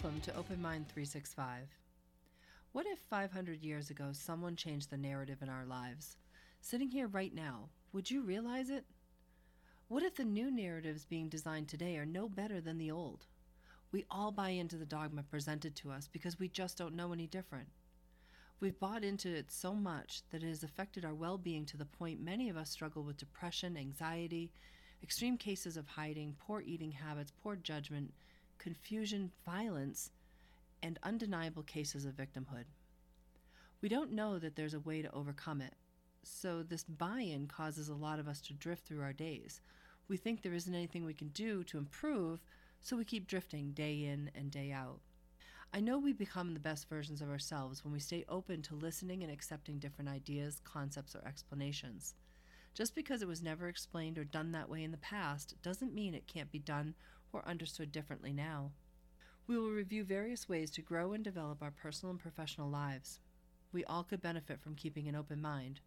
Welcome to Open Mind 365. What if 500 years ago someone changed the narrative in our lives? Sitting here right now, would you realize it? What if the new narratives being designed today are no better than the old? We all buy into the dogma presented to us because we just don't know any different. We've bought into it so much that it has affected our well-being to the point many of us struggle with depression, anxiety, extreme cases of hiding, poor eating habits, poor judgment, confusion, violence, and undeniable cases of victimhood. We don't know that there's a way to overcome it, so this buy-in causes a lot of us to drift through our days. We think there isn't anything we can do to improve, so we keep drifting day in and day out. I know we become the best versions of ourselves when we stay open to listening and accepting different ideas, concepts, or explanations. Just because it was never explained or done that way in the past doesn't mean it can't be done or understood differently now. We will review various ways to grow and develop our personal and professional lives. We all could benefit from keeping an open mind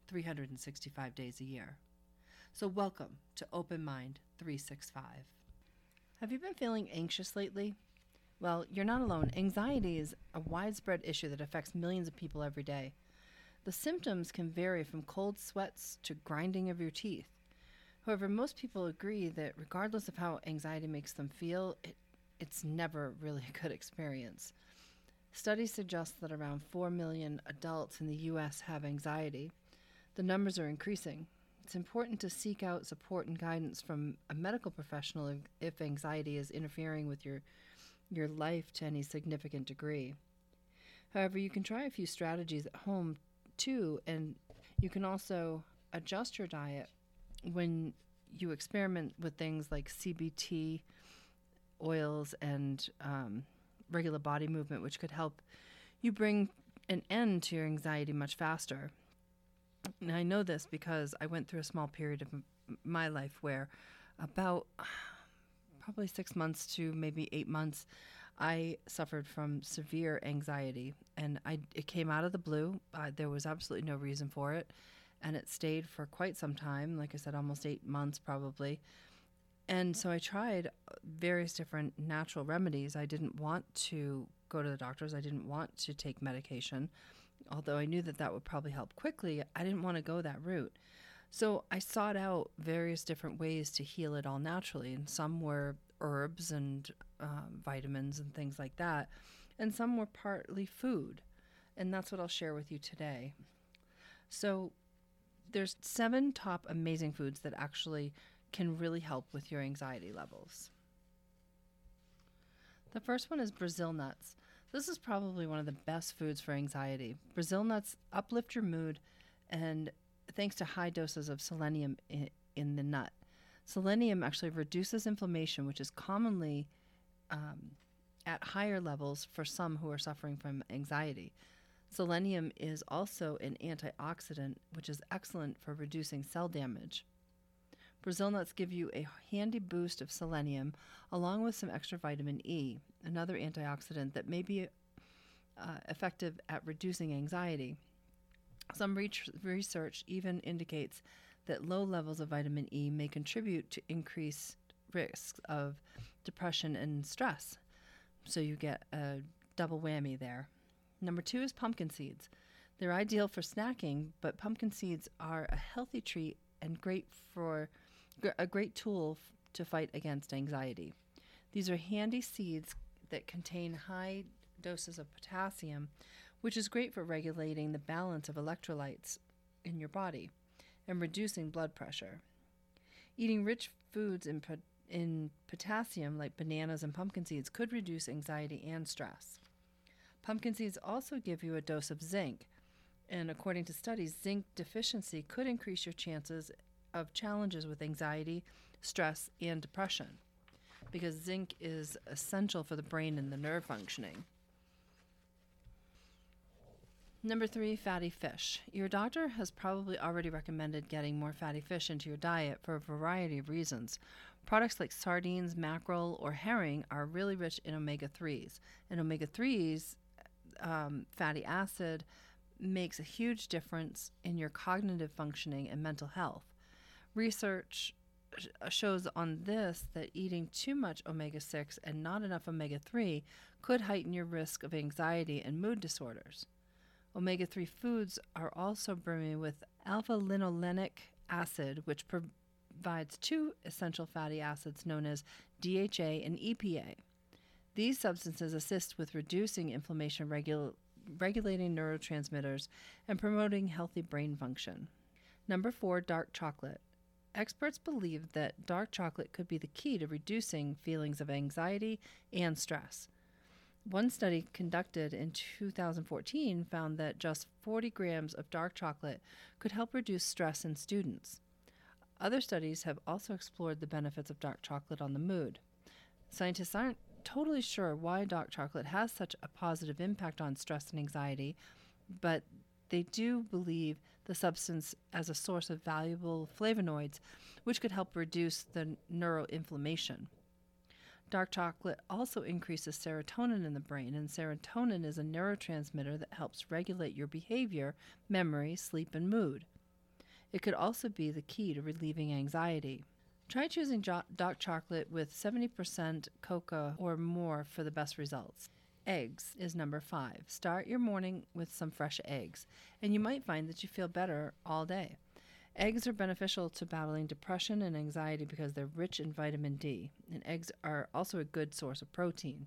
365 days a year. So welcome to Open Mind 365. Have you been feeling anxious lately? Well, you're not alone. Anxiety is a widespread issue that affects millions of people every day. The symptoms can vary from cold sweats to grinding of your teeth. However, most people agree that regardless of how anxiety makes them feel, it's never really a good experience. Studies suggest that around 4 million adults in the U.S. have anxiety. The numbers are increasing. It's important to seek out support and guidance from a medical professional if anxiety is interfering with your life to any significant degree. However, you can try a few strategies at home too, and you can also adjust your diet when you experiment with things like CBT oils and regular body movement, which could help you bring an end to your anxiety much faster. And I know this because I went through a small period of my life where about probably 6 months to maybe 8 months, I suffered from severe anxiety, and it came out of the blue. There was absolutely no reason for it, and it stayed for quite some time, like I said, almost 8 months probably. And so I tried various different natural remedies. I didn't want to go to the doctors. I didn't want to take medication, although I knew that would probably help quickly. I didn't want to go that route. So I sought out various different ways to heal it all naturally, and some were herbs and vitamins and things like that, and some were partly food, and that's what I'll share with you today. So there's 7 top amazing foods that actually can really help with your anxiety levels. The first one is Brazil nuts. This is probably one of the best foods for anxiety. Brazil nuts uplift your mood, and thanks to high doses of selenium in the nut. Selenium actually reduces inflammation, which is commonly at higher levels for some who are suffering from anxiety. Selenium is also an antioxidant, which is excellent for reducing cell damage. Brazil nuts give you a handy boost of selenium, along with some extra vitamin E, another antioxidant that may be effective at reducing anxiety. Some research even indicates that low levels of vitamin E may contribute to increased risks of depression and stress. So you get a double whammy there. Number 2 is pumpkin seeds. They're ideal for snacking, but pumpkin seeds are a healthy treat and a great tool to fight against anxiety. These are handy seeds that contain high doses of potassium, which is great for regulating the balance of electrolytes in your body and reducing blood pressure. Eating rich foods in potassium, like bananas and pumpkin seeds, could reduce anxiety and stress. Pumpkin seeds also give you a dose of zinc, and according to studies, zinc deficiency could increase your chances of challenges with anxiety, stress, and depression, because zinc is essential for the brain and the nerve functioning. Number 3, fatty fish. Your doctor has probably already recommended getting more fatty fish into your diet for a variety of reasons. Products like sardines, mackerel, or herring are really rich in omega-3s, and omega-3s, fatty acid, makes a huge difference in your cognitive functioning and mental health. Research shows on this that eating too much omega-6 and not enough omega-3 could heighten your risk of anxiety and mood disorders. Omega-3 foods are also brimming with alpha-linolenic acid, which provides two essential fatty acids known as DHA and EPA. These substances assist with reducing inflammation, regulating neurotransmitters, and promoting healthy brain function. Number 4, dark chocolate. Experts believe that dark chocolate could be the key to reducing feelings of anxiety and stress. One study conducted in 2014 found that just 40 grams of dark chocolate could help reduce stress in students. Other studies have also explored the benefits of dark chocolate on the mood. Scientists aren't totally sure why dark chocolate has such a positive impact on stress and anxiety, but they do believe the substance as a source of valuable flavonoids, which could help reduce the neuroinflammation. Dark chocolate also increases serotonin in the brain, and serotonin is a neurotransmitter that helps regulate your behavior, memory, sleep, and mood. It could also be the key to relieving anxiety. Try choosing dark chocolate with 70% cocoa or more for the best results. Eggs is number 5. Start your morning with some fresh eggs, and you might find that you feel better all day. Eggs are beneficial to battling depression and anxiety because they're rich in vitamin D, and eggs are also a good source of protein.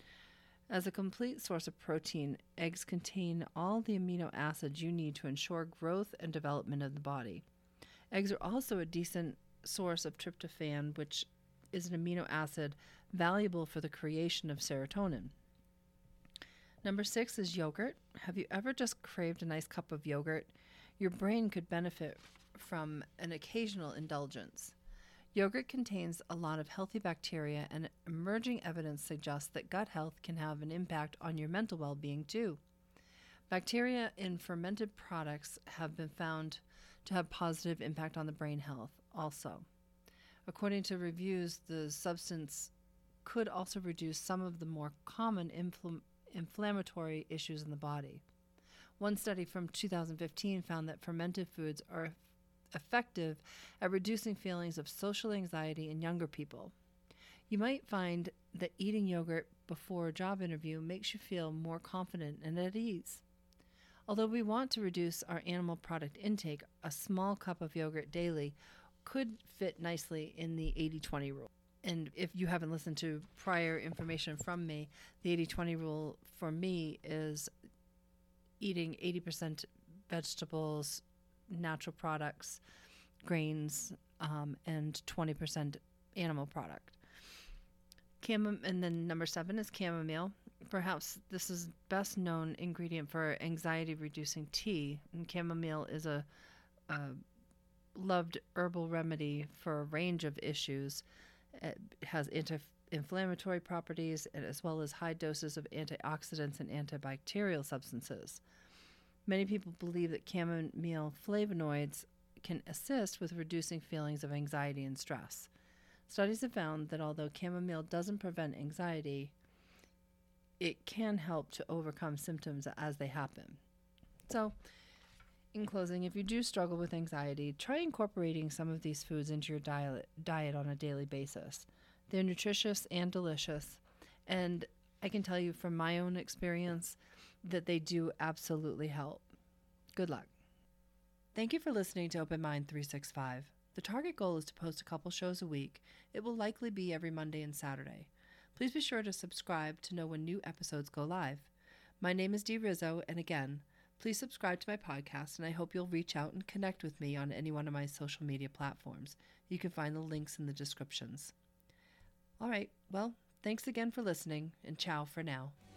As a complete source of protein, eggs contain all the amino acids you need to ensure growth and development of the body. Eggs are also a decent source of tryptophan, which is an amino acid valuable for the creation of serotonin. Number 6 is yogurt. Have you ever just craved a nice cup of yogurt? Your brain could benefit from an occasional indulgence. Yogurt contains a lot of healthy bacteria, and emerging evidence suggests that gut health can have an impact on your mental well-being too. Bacteria in fermented products have been found to have positive impact on the brain health also. According to reviews, the substance could also reduce some of the more common inflammatory issues in the body. One study from 2015 found that fermented foods are effective at reducing feelings of social anxiety in younger people. You might find that eating yogurt before a job interview makes you feel more confident and at ease. Although we want to reduce our animal product intake, a small cup of yogurt daily could fit nicely in the 80-20 rule. And if you haven't listened to prior information from me, the 80-20 rule for me is eating 80% vegetables, natural products, grains, and 20% animal product. And then number 7 is chamomile. Perhaps this is best known ingredient for anxiety-reducing tea. And chamomile is a loved herbal remedy for a range of issues. It has anti-inflammatory properties as well as high doses of antioxidants and antibacterial substances. Many people believe that chamomile flavonoids can assist with reducing feelings of anxiety and stress. Studies have found that although chamomile doesn't prevent anxiety, it can help to overcome symptoms as they happen. So, in closing, if you do struggle with anxiety, try incorporating some of these foods into your diet on a daily basis. They're nutritious and delicious, and I can tell you from my own experience that they do absolutely help. Good luck. Thank you for listening to Open Mind 365. The target goal is to post a couple shows a week. It will likely be every Monday and Saturday. Please be sure to subscribe to know when new episodes go live. My name is Dee Rizzo, and again, please subscribe to my podcast, and I hope you'll reach out and connect with me on any one of my social media platforms. You can find the links in the descriptions. All right, well, thanks again for listening, and ciao for now.